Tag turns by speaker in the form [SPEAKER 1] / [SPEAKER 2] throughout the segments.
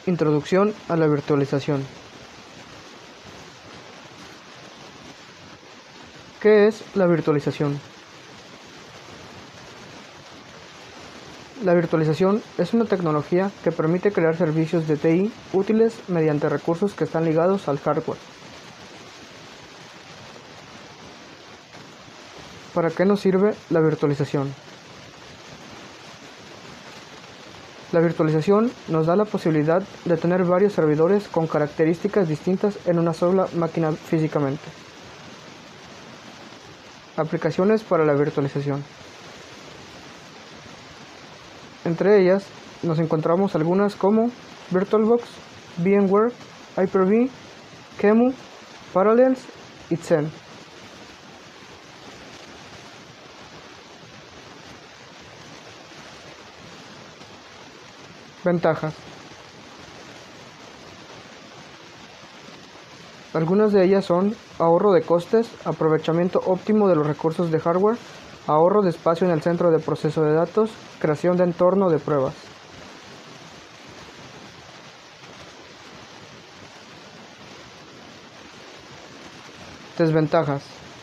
[SPEAKER 1] Introducción a la virtualización. ¿Qué es la virtualización? La virtualización es una tecnología que permite crear servicios de TI útiles mediante recursos que están ligados al hardware. ¿Para qué nos sirve la virtualización? La virtualización nos da la posibilidad de tener varios servidores con características distintas en una sola máquina físicamente. Aplicaciones para la virtualización. Entre ellas nos encontramos algunas como VirtualBox, VMware, Hyper-V, QEMU, Parallels y Xen. Ventajas. Algunas de ellas son ahorro de costes, aprovechamiento óptimo de los recursos de hardware, ahorro de espacio en el centro de proceso de datos, creación de entorno de pruebas. Desventajas.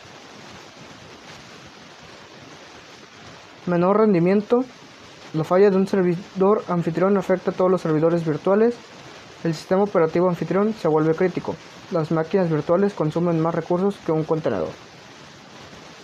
[SPEAKER 1] Menor rendimiento. La falla de un servidor anfitrión afecta a todos los servidores virtuales. El sistema operativo anfitrión se vuelve crítico. Las máquinas virtuales consumen más recursos que un contenedor.